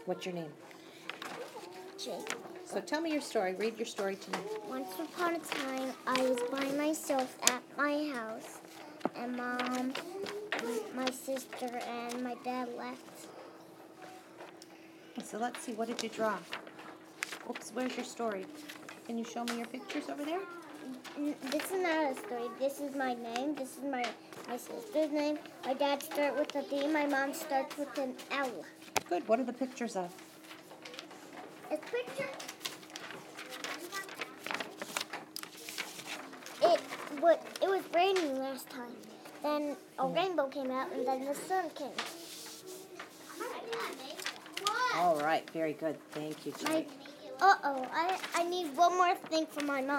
What's your name? Jake. So tell me your story. Read your story to me. Once upon a time, I was by myself at my house, and Mom, my sister, and my dad left. So let's see. What did you draw? Oops, where's your story? Can you show me your pictures over there? This is not a story. This is my name. This is my sister's name. My dad starts with a D. My mom starts with an L. Good. What are the pictures of? This picture, it was raining last time. Then a rainbow came out, and then the sun came. All right. Very good. Thank you, Jake. I need one more thing for my mom.